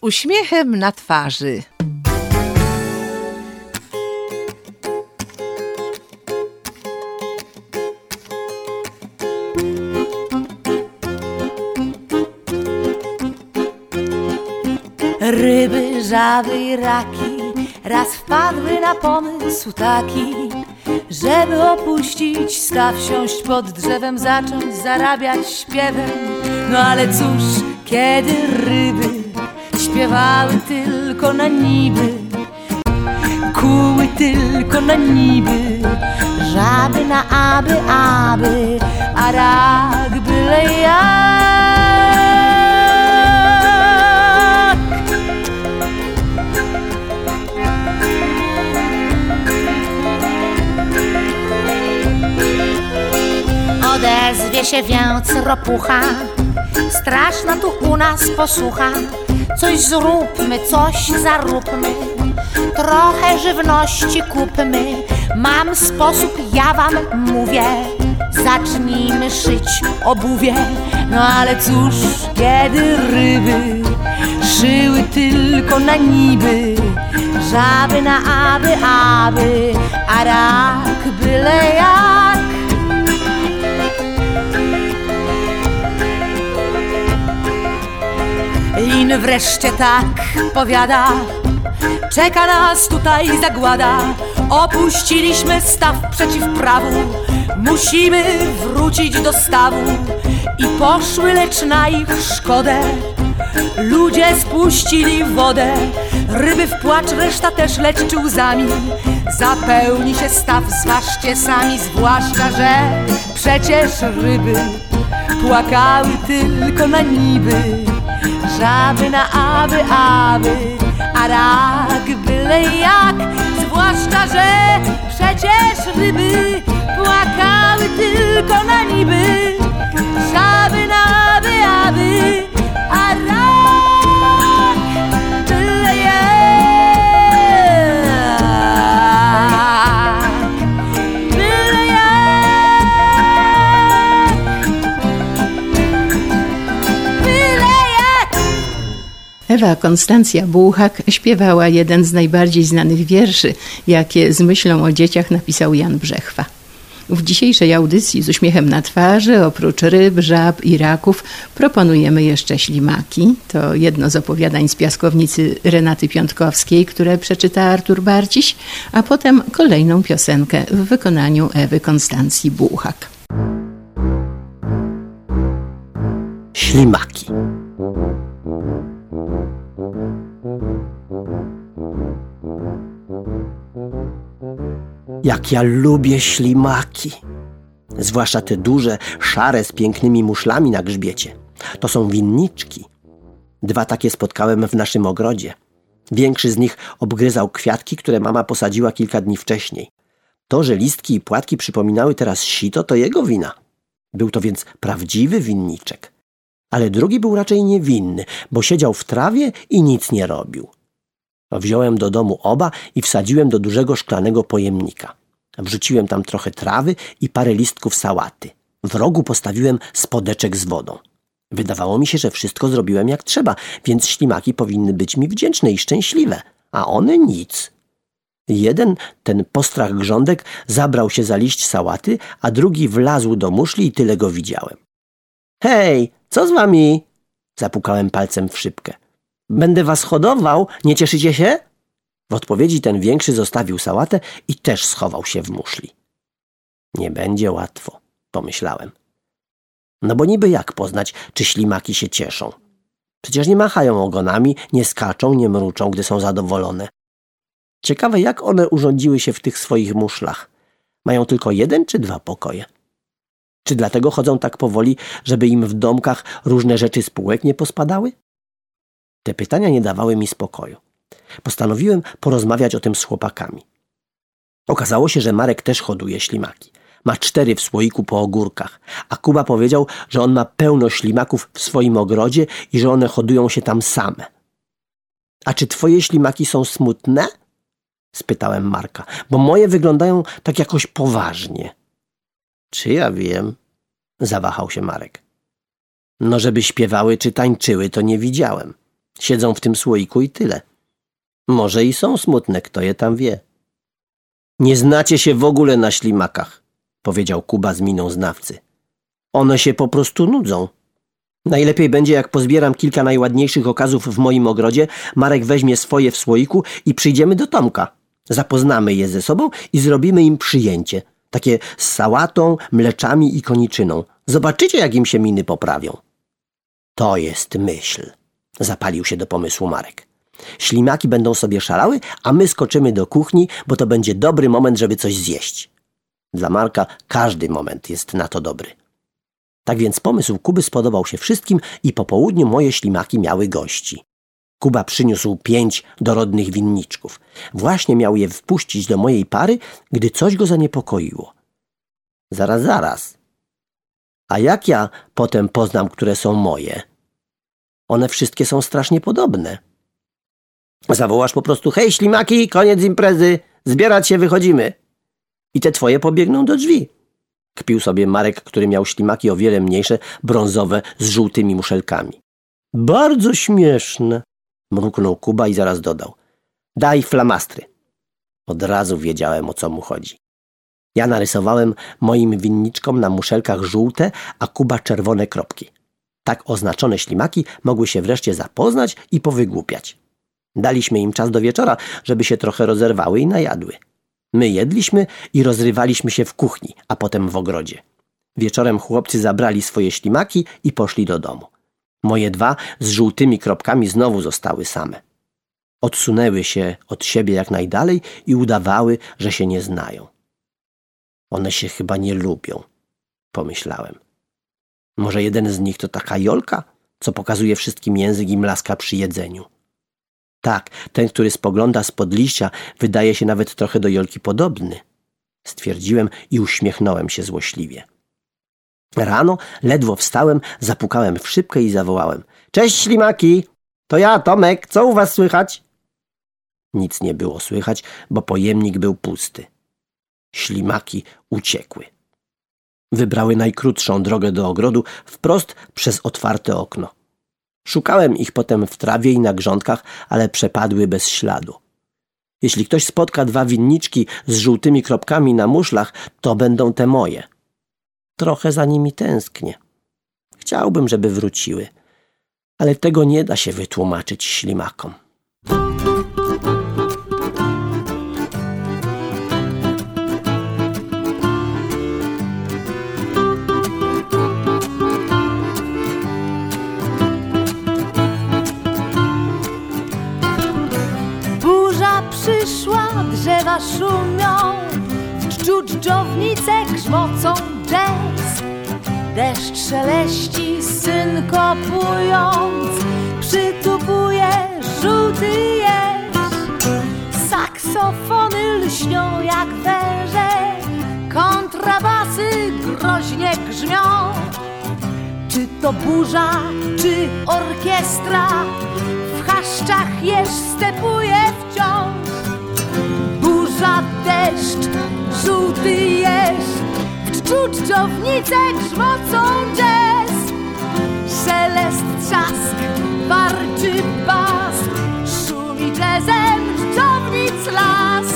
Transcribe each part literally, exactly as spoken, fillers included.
uśmiechem na twarzy. Ryby, żaby i raki raz wpadły na pomysł taki, żeby opuścić staw, siąść pod drzewem, zacząć zarabiać śpiewem. No ale cóż, kiedy ryby śpiewały tylko na niby, kuły tylko na niby, żaby na aby, aby, a rak byle jak. Odezwie się więc ropucha, straszna tu u nas posłucha. Coś zróbmy, coś zaróbmy, trochę żywności kupmy. Mam sposób, ja wam mówię, zacznijmy szyć obuwie. No ale cóż, kiedy ryby szyły tylko na niby, żaby na aby, aby, a rak byle jak. Lin wreszcie tak powiada, czeka nas tutaj zagłada. Opuściliśmy staw przeciw prawu, musimy wrócić do stawu. I poszły, lecz na ich szkodę ludzie spuścili wodę. Ryby w płacz, reszta też leci łzami. Zapełni się staw, zważcie sami, zwłaszcza, że przecież ryby płakały tylko na niby, żaby na aby, aby, a rak byle jak. Zwłaszcza, że przecież ryby płakały tylko na niby, żaby na aby, aby, a rak byle jak. Byle jak. Byle jak. Ewa Konstancja Bułhak śpiewała jeden z najbardziej znanych wierszy, jakie z myślą o dzieciach napisał Jan Brzechwa. W dzisiejszej audycji z uśmiechem na twarzy, oprócz ryb, żab i raków, proponujemy jeszcze ślimaki. To jedno z opowiadań z piaskownicy Renaty Piątkowskiej, które przeczyta Artur Barciś, a potem kolejną piosenkę w wykonaniu Ewy Konstancji Bułhak. Ślimaki. Jak ja lubię ślimaki. Zwłaszcza te duże, szare, z pięknymi muszlami na grzbiecie. To są winniczki. Dwa takie spotkałem w naszym ogrodzie. Większy z nich obgryzał kwiatki, które mama posadziła kilka dni wcześniej. To, że listki i płatki przypominały teraz sito, to jego wina. Był to więc prawdziwy winniczek. Ale drugi był raczej niewinny, bo siedział w trawie i nic nie robił. Wziąłem do domu oba i wsadziłem do dużego szklanego pojemnika. Wrzuciłem tam trochę trawy i parę listków sałaty. W rogu postawiłem spodeczek z wodą. Wydawało mi się, że wszystko zrobiłem jak trzeba, więc ślimaki powinny być mi wdzięczne i szczęśliwe, a one nic. Jeden, ten postrach grządek, zabrał się za liść sałaty, a drugi wlazł do muszli i tyle go widziałem. Hej, co z wami? Zapukałem palcem w szybkę. Będę was hodował, nie cieszycie się? W odpowiedzi ten większy zostawił sałatę i też schował się w muszli. Nie będzie łatwo, pomyślałem. No bo niby jak poznać, czy ślimaki się cieszą? Przecież nie machają ogonami, nie skaczą, nie mruczą, gdy są zadowolone. Ciekawe, jak one urządziły się w tych swoich muszlach. Mają tylko jeden czy dwa pokoje? Czy dlatego chodzą tak powoli, żeby im w domkach różne rzeczy z półek nie pospadały? Te pytania nie dawały mi spokoju. Postanowiłem porozmawiać o tym z chłopakami. Okazało się, że Marek też hoduje ślimaki. Ma cztery w słoiku po ogórkach, a Kuba powiedział, że on ma pełno ślimaków w swoim ogrodzie i że one hodują się tam same. A czy twoje ślimaki są smutne? Spytałem Marka, bo moje wyglądają tak jakoś poważnie. Czy ja wiem? Zawahał się Marek. No żeby śpiewały czy tańczyły, to nie widziałem. Siedzą w tym słoiku i tyle. Może i są smutne, kto je tam wie. Nie znacie się w ogóle na ślimakach, powiedział Kuba z miną znawcy. One się po prostu nudzą. Najlepiej będzie, jak pozbieram kilka najładniejszych okazów w moim ogrodzie, Marek weźmie swoje w słoiku i przyjdziemy do Tomka. Zapoznamy je ze sobą i zrobimy im przyjęcie. Takie z sałatą, mleczami i koniczyną. Zobaczycie, jak im się miny poprawią. To jest myśl. Zapalił się do pomysłu Marek. Ślimaki będą sobie szalały, a my skoczymy do kuchni, bo to będzie dobry moment, żeby coś zjeść. Dla Marka każdy moment jest na to dobry. Tak więc pomysł Kuby spodobał się wszystkim i po południu moje ślimaki miały gości. Kuba przyniósł pięć dorodnych winniczków. Właśnie miał je wpuścić do mojej pary, gdy coś go zaniepokoiło. Zaraz, zaraz. A jak ja potem poznam, które są moje? One wszystkie są strasznie podobne. Zawołasz po prostu: hej ślimaki, koniec imprezy, zbierać się, wychodzimy. I te twoje pobiegną do drzwi. Kpił sobie Marek, który miał ślimaki o wiele mniejsze, brązowe, z żółtymi muszelkami. Bardzo śmieszne, mruknął Kuba i zaraz dodał: daj flamastry. Od razu wiedziałem, o co mu chodzi. Ja narysowałem moim winniczkom na muszelkach żółte, a Kuba czerwone kropki. Tak oznaczone ślimaki mogły się wreszcie zapoznać i powygłupiać. Daliśmy im czas do wieczora, żeby się trochę rozerwały i najadły. My jedliśmy i rozrywaliśmy się w kuchni, a potem w ogrodzie. Wieczorem chłopcy zabrali swoje ślimaki i poszli do domu. Moje dwa z żółtymi kropkami znowu zostały same. Odsunęły się od siebie jak najdalej i udawały, że się nie znają. One się chyba nie lubią, pomyślałem. Może jeden z nich to taka Jolka, co pokazuje wszystkim język i mlaska przy jedzeniu. Tak, ten, który spogląda spod liścia, wydaje się nawet trochę do Jolki podobny, stwierdziłem i uśmiechnąłem się złośliwie. Rano ledwo wstałem, zapukałem w szybkę i zawołałem: cześć ślimaki, to ja, Tomek, co u was słychać? Nic nie było słychać, bo pojemnik był pusty. Ślimaki uciekły. Wybrały najkrótszą drogę do ogrodu wprost przez otwarte okno. Szukałem ich potem w trawie i na grządkach, ale przepadły bez śladu. Jeśli ktoś spotka dwa winniczki z żółtymi kropkami na muszlach, to będą te moje. Trochę za nimi tęsknię. Chciałbym, żeby wróciły, ale tego nie da się wytłumaczyć ślimakom. Przyszła, drzewa szumią, w dżdżu dżdżownice grzmocą jazz. Deszcz szeleści, synkopując, przytupuje żółty jeż. Saksofony lśnią jak węże, kontrabasy groźnie grzmią. Czy to burza, czy orkiestra, w chaszczach jeż stepuje wciąż. Burza, deszcz, żółty jeż, w dżdżu dżdżownice grzmocą jazz. Szelest, trzask, warczy bas, szumi jazzem dżdżownic las.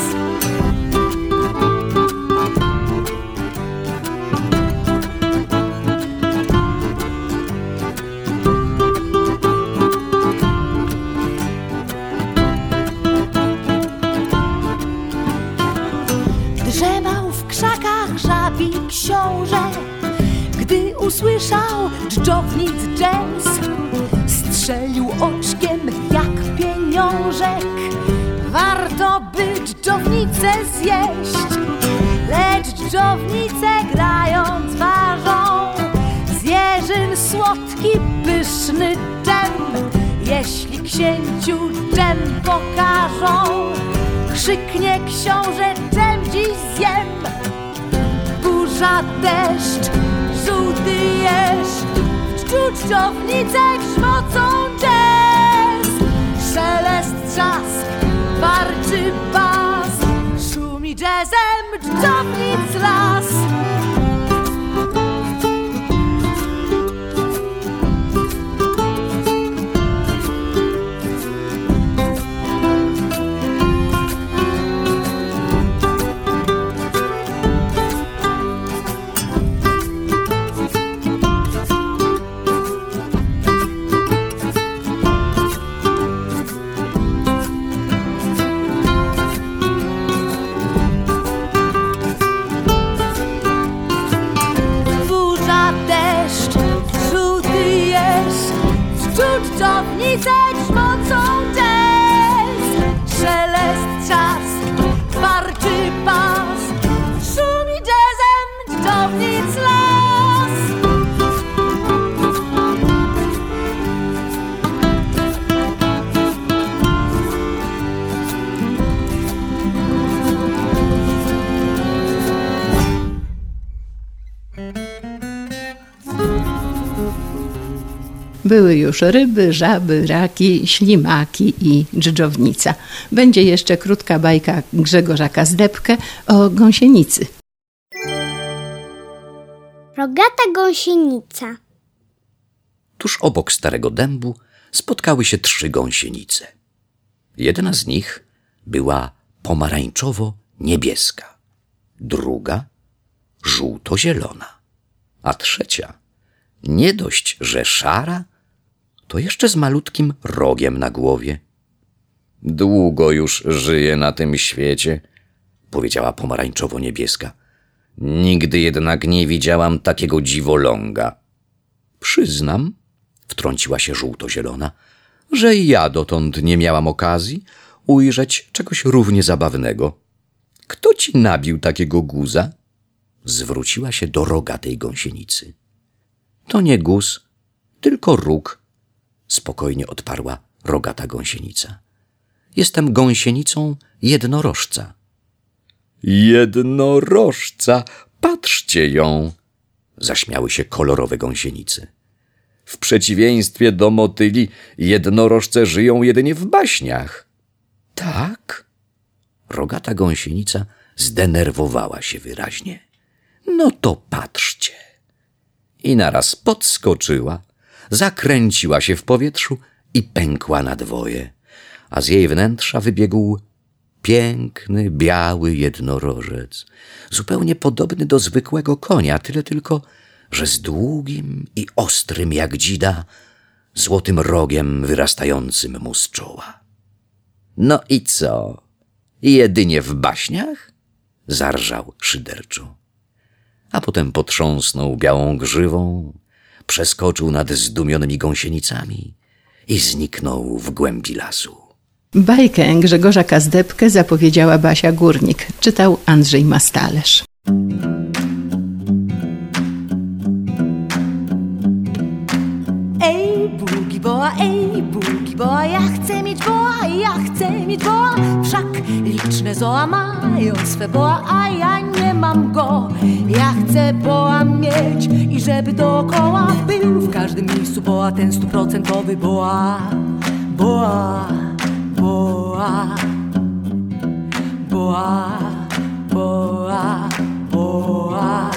Drzemał w krzakach żabi książę, gdy usłyszał dżdżownic jazz. Strzelił oczkiem jak pieniążek, warto by dżdżownicę zjeść. Lecz dżdżownice grając ważą z jeżyn słodki, pyszny dżem. Jeśli księciu dżem pokażą, krzyknie książę: dżem dziś zjem. Burza, deszcz, żółty jeż, w dżdżu dżdżownice grzmocą jazz. Szelest, trzask, warczy bas, szumi jazzem dżdżownic las. ulice grzmocą jazz. Szelest, trzask, warczy pas, szumi jazzem dżdżownic las. Były już ryby, żaby, raki, ślimaki i dżdżownica. Będzie jeszcze krótka bajka Grzegorza Kazdebkę o gąsienicy. Rogata gąsienica. Tuż obok starego dębu spotkały się trzy gąsienice. Jedna z nich była pomarańczowo-niebieska, druga żółto-zielona, a trzecia nie dość, że szara, to jeszcze z malutkim rogiem na głowie. Długo już żyję na tym świecie, powiedziała pomarańczowo-niebieska. Nigdy jednak nie widziałam takiego dziwoląga. Przyznam, wtrąciła się żółto-zielona, że ja dotąd nie miałam okazji ujrzeć czegoś równie zabawnego. Kto ci nabił takiego guza? Zwróciła się do rogatej gąsienicy. To nie guz, tylko róg, spokojnie odparła rogata gąsienica. Jestem gąsienicą jednorożca. Jednorożca, patrzcie ją, zaśmiały się kolorowe gąsienice. W przeciwieństwie do motyli, jednorożce żyją jedynie w baśniach. Tak? Rogata gąsienica zdenerwowała się wyraźnie. No to patrzcie. I naraz podskoczyła, zakręciła się w powietrzu i pękła na dwoje, a z jej wnętrza wybiegł piękny, biały jednorożec, zupełnie podobny do zwykłego konia, tyle tylko, że z długim i ostrym jak dzida, złotym rogiem wyrastającym mu z czoła. No i co? Jedynie w baśniach? Zarżał szyderczo. A potem potrząsnął białą grzywą, przeskoczył nad zdumionymi gąsienicami i zniknął w głębi lasu. Bajkę Grzegorza Kazdebkę zapowiedziała Basia Górnik. Czytał Andrzej Mastalerz. Ej, bugi boa, ej, bugi boa, ja chcę mieć boa, ja chcę mieć boa. Wszak liczne zoa mają swe boa, a ja nie mam go. Ja chcę boa mieć i żeby dookoła był w każdym miejscu boa, ten stuprocentowy boa. Boa, boa, boa, boa, boa.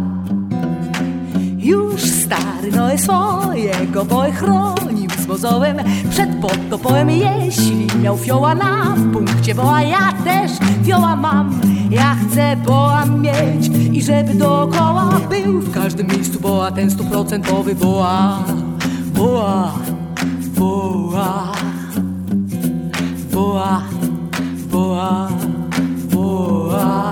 Już stary Noe swojego boę chronił z mozołem przed potopem. Jeśli miał fioła na punkcie boa, ja też fioła mam. Ja chcę boa mieć i żeby dookoła był w każdym miejscu boa, ten stuprocentowy boa. Boa, boa, boa, boa, boa.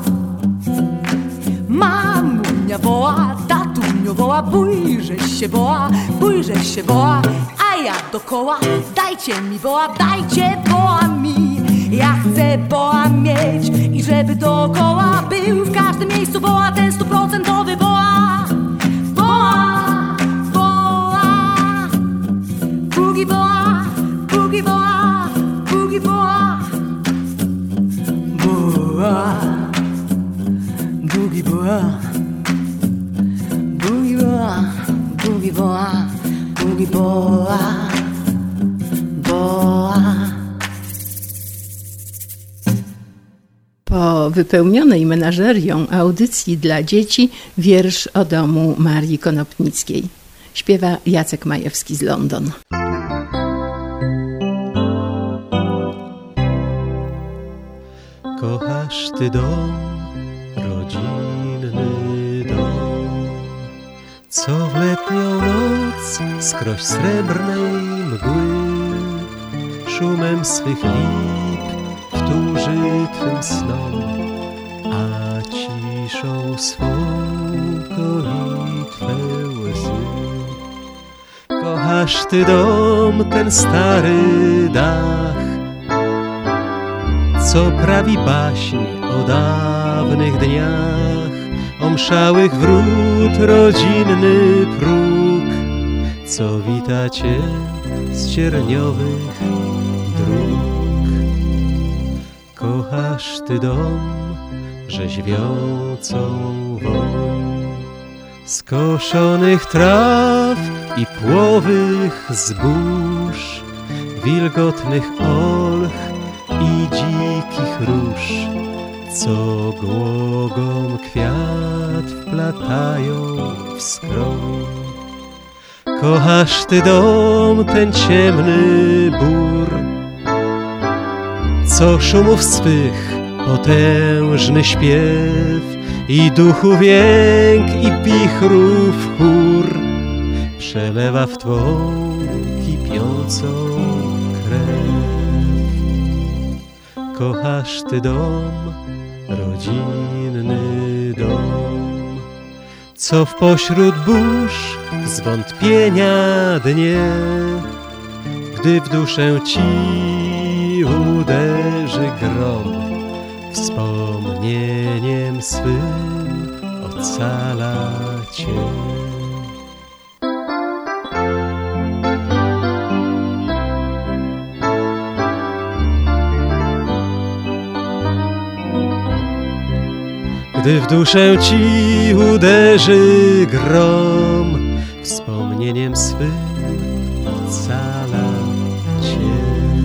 Mamunia boa, tatunio boa, bójżeś się boa, bójżeś się boa, a ja dokoła, dajcie mi boa, dajcie boa mi. Ja chcę boa mieć i żeby dookoła był w każdym miejscu boa, ten stuprocentowy boa. Boa, boa, bugi boa, bugi boa, bugi boa. Boa, bugi boa, bugi boa, bugi boa, bugi boa, boa. Po wypełnionej menażerią audycji dla dzieci wiersz o domu Marii Konopnickiej. Śpiewa Jacek Majewski z London. Kochasz ty dom, rodzinny dom, co w letnią noc skroś srebrnej mgły szumem swych lip wtórzy twym snom, a ciszą swą koi twe łzy. Kochasz Kochasz ty dom, ten stary dach, co prawi baśń o dawnych dniach, o mszałych wrót rodzinny próg, co wita cię z cierniowych dróg. Kochasz ty dom, rzeźwiącą woń skoszonych traw i płowych zbóż, wilgotnych olch i dzikich róż, co głogom kwiat wplatają w skroń. Kochasz ty dom, ten ciemny bór, co szumów swych potężny śpiew i duchów jęk i wichrów chór przelewa w twą kipiącą krew. Kochasz ty dom, rodzinny dom, co w pośród burz zwątpienia dnie, gdy w duszę ci uderzy grom, wspomnieniem swym ocala cię. Gdy w duszę ci uderzy grom, wspomnieniem swym ocala cię.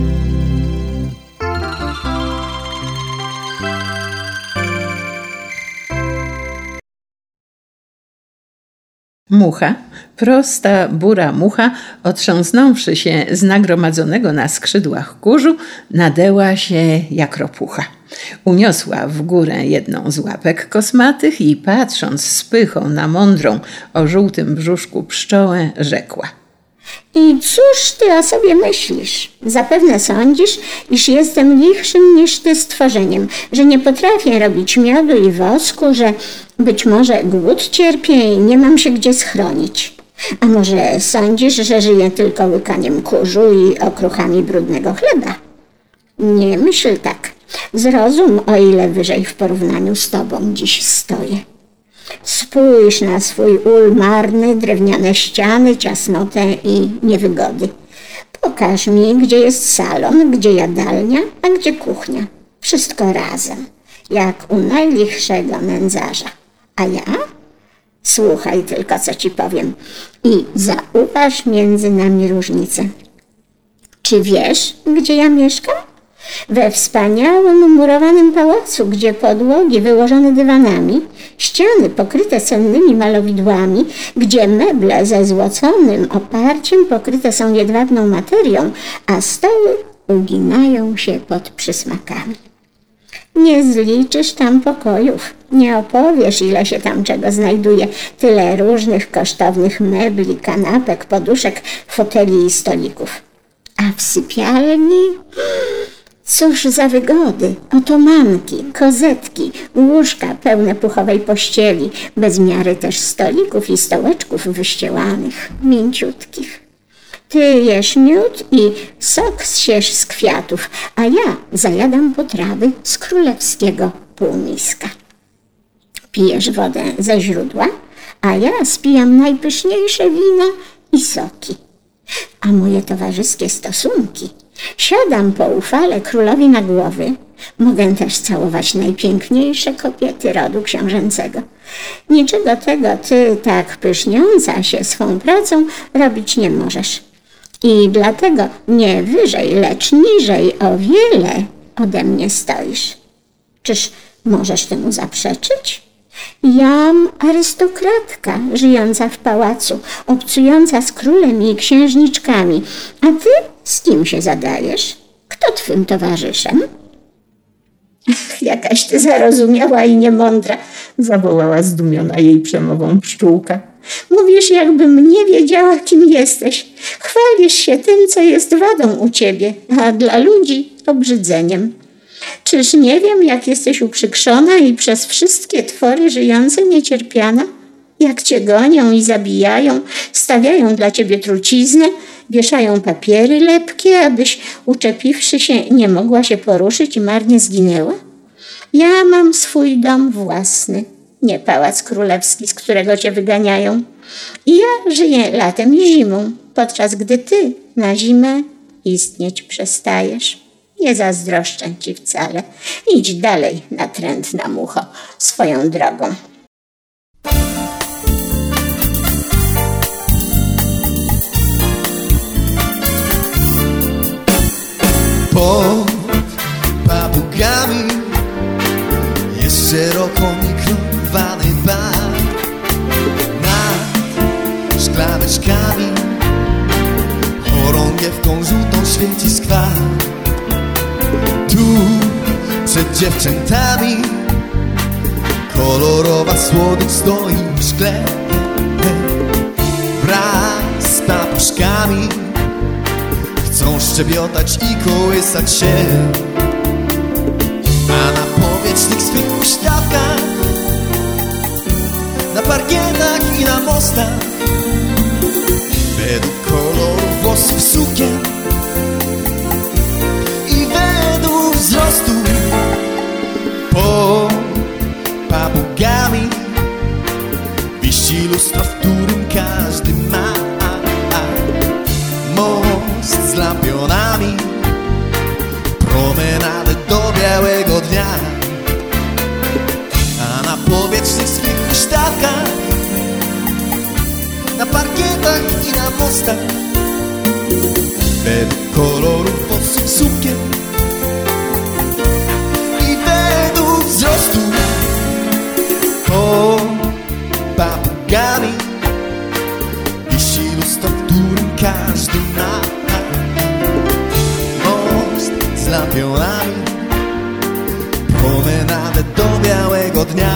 Mucha, prosta, bura mucha, otrząsnąwszy się z nagromadzonego na skrzydłach kurzu, nadęła się jak ropucha. Uniosła w górę jedną z łapek kosmatych i patrząc z pychą na mądrą o żółtym brzuszku pszczołę, rzekła: I cóż ty o sobie myślisz? Zapewne sądzisz, iż jestem lichszym niż ty stworzeniem, że nie potrafię robić miodu i wosku, że być może głód cierpię i nie mam się gdzie schronić. A może sądzisz, że żyję tylko łykaniem kurzu i okruchami brudnego chleba? Nie myśl tak. Zrozum, o ile wyżej w porównaniu z tobą dziś stoję. Spójrz na swój ul marny, drewniane ściany, ciasnotę i niewygody. Pokaż mi, gdzie jest salon, gdzie jadalnia, a gdzie kuchnia. Wszystko razem, jak u najlichszego nędzarza. A ja? Słuchaj tylko, co ci powiem i zauważ między nami różnicę. Czy wiesz, gdzie ja mieszkam? We wspaniałym murowanym pałacu, gdzie podłogi wyłożone dywanami, ściany pokryte cennymi malowidłami, gdzie meble ze złoconym oparciem pokryte są jedwabną materią, a stoły uginają się pod przysmakami. Nie zliczysz tam pokojów, nie opowiesz, ile się tam czego znajduje, tyle różnych kosztownych mebli, kanapek, poduszek, foteli i stolików. A w sypialni... Cóż za wygody, otomanki, kozetki, łóżka pełne puchowej pościeli, bez miary też stolików i stołeczków wyścielanych, mięciutkich. Ty jesz miód i sok zsiesz z kwiatów, a ja zajadam potrawy z królewskiego półmiska. Pijesz wodę ze źródła, a ja spijam najpyszniejsze wina i soki. A moje towarzyskie stosunki. Siadam po ufale królowi na głowy. Mogę też całować najpiękniejsze kobiety rodu książęcego. Niczego tego ty, tak pyszniąca się swą pracą, robić nie możesz. I dlatego nie wyżej, lecz niżej o wiele ode mnie stoisz. Czyż możesz temu zaprzeczyć? Jam arystokratka, żyjąca w pałacu, obcująca z królem i księżniczkami. A ty z kim się zadajesz? Kto twym towarzyszem? Jakaś ty zarozumiała i niemądra, zawołała zdumiona jej przemową pszczółka. Mówisz, jakbym nie wiedziała, kim jesteś. Chwalisz się tym, co jest wadą u ciebie, a dla ludzi obrzydzeniem. Czyż nie wiem, jak jesteś uprzykrzona i przez wszystkie twory żyjące niecierpiana? jak cię gonią i zabijają, stawiają dla ciebie truciznę, wieszają papiery lepkie, abyś uczepiwszy się nie mogła się poruszyć i marnie zginęła? Ja mam swój dom własny, nie pałac królewski, z którego cię wyganiają. I ja żyję latem i zimą, podczas gdy ty na zimę istnieć przestajesz. Nie zazdroszczę ci wcale. Idź dalej, natrętna mucho, swoją drogą. Pod papugami jest szeroko mikrowany bar. Nad szklaneczkami chorągiewką żółtą świeci skwar. Tu przed dziewczętami kolorowa słodycz stoi w szkle. Wraz z papuszkami chcą szczebiotać i kołysać się, a na powietrznych swych huśtawkach, na parkietach i na mostach, według kolorów włosów sukien i według wzrostu, pod papugami wisi lustro, w którym każdy ma most z lampionami, promenadę do białego dnia, a na powietrznych swych huśtawkach, na parkietach i na mostach, według kolorów włosów sukien i według wzrostu, pod papugami wisi lustro, w którym każdy ma most z lampionami, promenadę do białego dnia.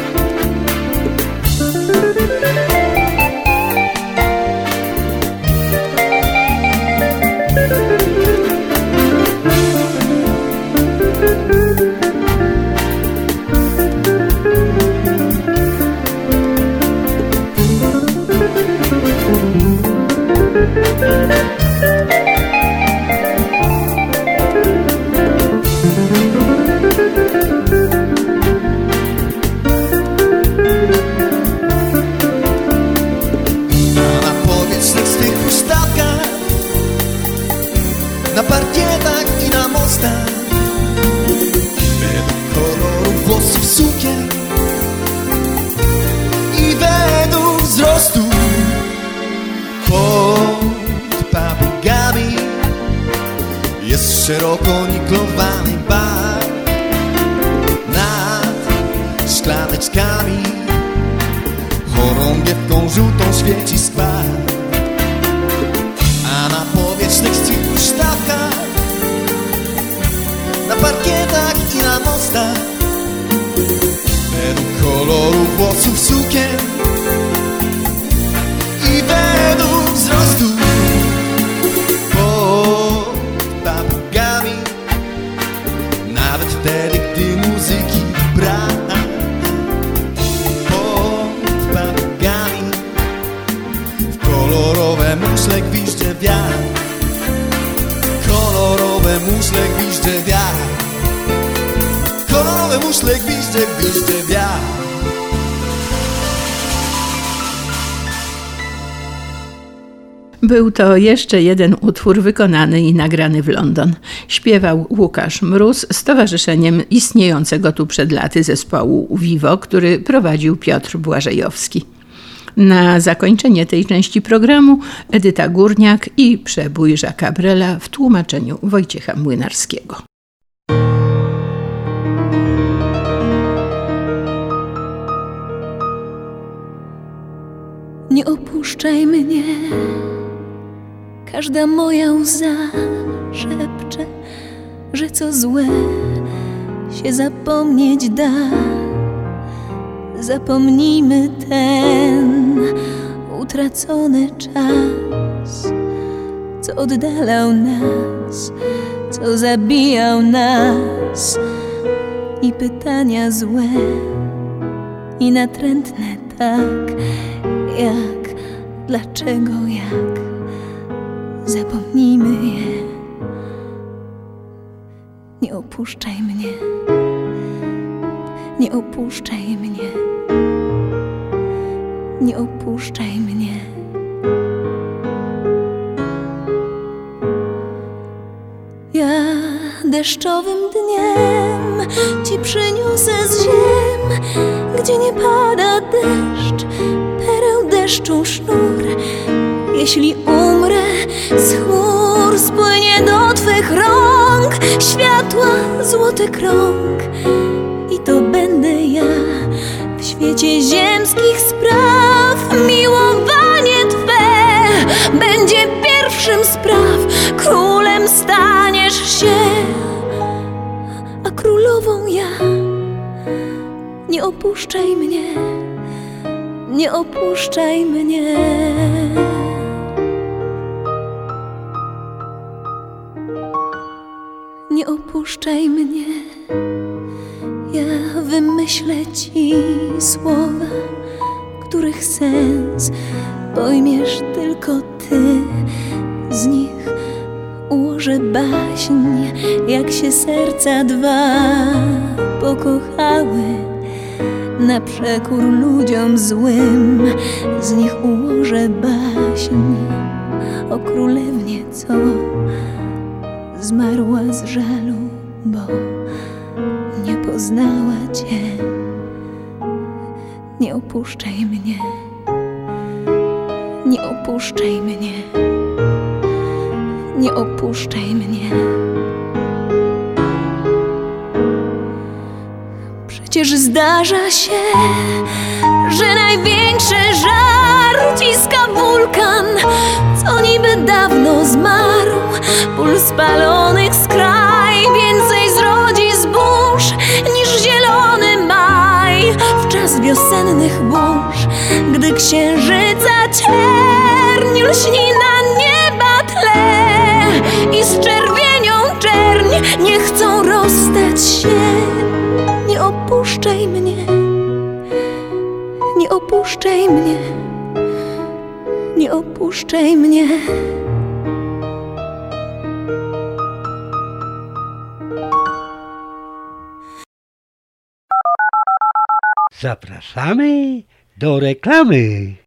Na parkietach i na mostach, według kolorów włosów sukien i według wzrostu, pod papugami jest szeroko niklowany bar. Nad szklaneczkami chorągiewką żółtą świeci skwar, a na powietrznych swych huśtawkach, na parkietach i na mostach, według kolorów włosów sukien i według wzrostu, pod papugami, nawet wtedy, gdy muzyki brak, pod papugami w kolorowe muszle gwizdże wiatr, kolorowe muszle gwizdże wiatr, kolorowe muszle gwizdże, gwizdże wiatr. Był to jeszcze jeden utwór wykonany i nagrany w London. Śpiewał Łukasz Mróz z towarzyszeniem istniejącego tu przed laty zespołu Vivo, który prowadził Piotr Błażejowski. Na zakończenie tej części programu Edyta Górniak i przebój Jacques'a Brela w tłumaczeniu Wojciecha Młynarskiego. Nie opuszczaj mnie, każda moja łza szepcze, że co złe się zapomnieć da. Zapomnijmy ten utracony czas, co oddalał nas, co zabijał nas, i pytania złe i natrętne tak, jak, dlaczego, jak, zapomnijmy je. Nie opuszczaj mnie, nie opuszczaj mnie, nie opuszczaj mnie. Ja deszczowym dniem ci przyniosę z ziem, gdzie nie pada deszcz, pereł deszczu sznur. Jeśli umrę, z chmur spłynie do twych rąk światła złoty krąg. I to będę ja w świecie ziemskich spraw. Miłowanie Twe będzie pierwszym spraw. Królem staniesz się, a królową ja. Nie opuszczaj mnie, nie opuszczaj mnie. Nie opuszczaj mnie, ja wymyślę ci słowa, których sens pojmiesz tylko ty. Z nich ułożę baśń, jak się serca dwa pokochały, na przekór ludziom złym. Z nich ułożę baśń o królewnie, co zmarła z żalu, bo nie poznała Cię. Nie opuszczaj mnie, nie opuszczaj mnie, nie opuszczaj mnie. Przecież zdarza się, że największy żar ciska wulkan, co niby dawno zmarł. Ból spalonych skraj więcej zrodzi zbóż niż zielony maj w czas wiosennych burz, gdy księżyca cierń lśni na nieba tle i z czerwienią czerń nie chcą rozstać się. Nie opuszczaj mnie, nie opuszczaj mnie, nie opuszczaj mnie. Zapraszamy do reklamy.